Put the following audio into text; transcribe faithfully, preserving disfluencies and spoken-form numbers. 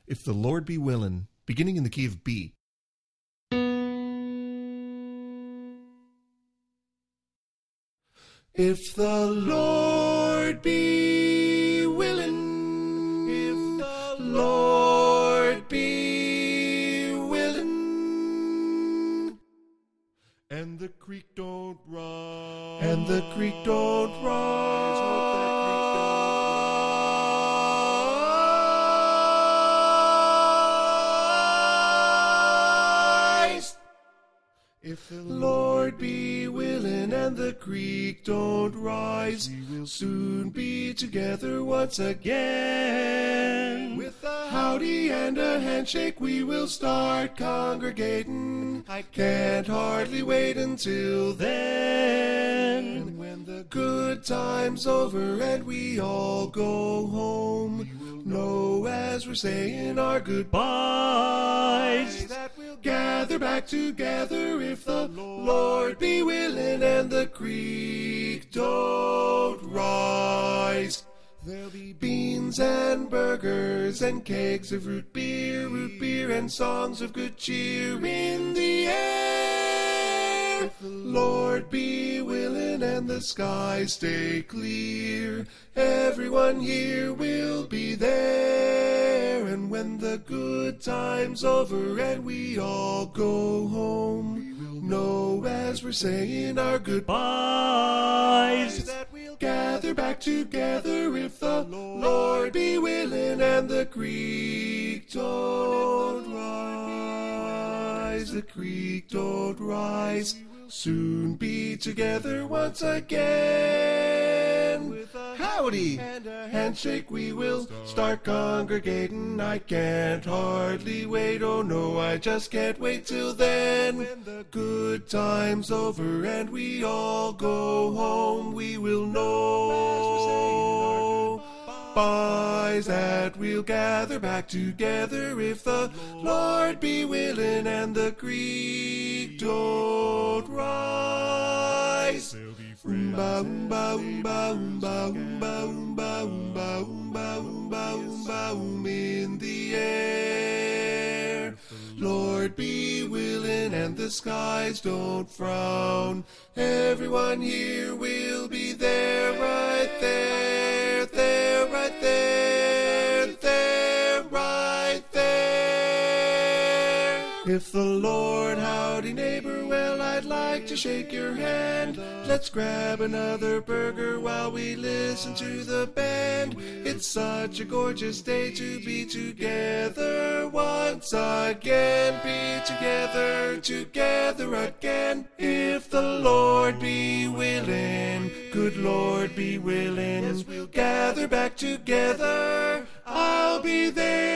If the Lord Be Willin', beginning in the key of B. If the Lord be willin', if the Lord be willin', and the creek don't rise, and the creek don't rise, hope that creek don't rise. If the Lord be willin' and the creek don't rise, we will soon be together once again. With a howdy and a handshake we will start congregating. I can't hardly wait until then. And when the good time's over and we all go home, we will know as we're saying our goodbyes that we'll gather back together if the Lord be willing and the creek don't rise. There'll be beans and burgers and kegs of root beer, root beer and songs of good cheer in the air. If the Lord be willing and the skies stay clear, everyone here will be there. And when the good time's over and we all go home, we will know as we're saying our goodbyes that we'll gather back together if the Lord be willing and the creek don't rise. The creek don't rise. Soon be together once again. With a howdy and a handshake we will start congregating. I can't hardly wait, oh no, I just can't wait till then. When the good time's over and we all go home, we will know byes that we'll gather back together if the Lord be willing and the creek don't rise. Oomba oomba oomba oomba oomba oomba oomba oomba oomba oomba oom in the air. Lord be willing and the skies don't frown, everyone here will be there, right there, there, right there, there, right there. If the Lord, howdy neighbor, well I'd like to shake your hand. Let's grab another burger while we listen to the band. It's such a gorgeous day to be together once again. Be together, together again. If the Lord be willing, good Lord be willing, yes, we'll gather back together. I'll be there.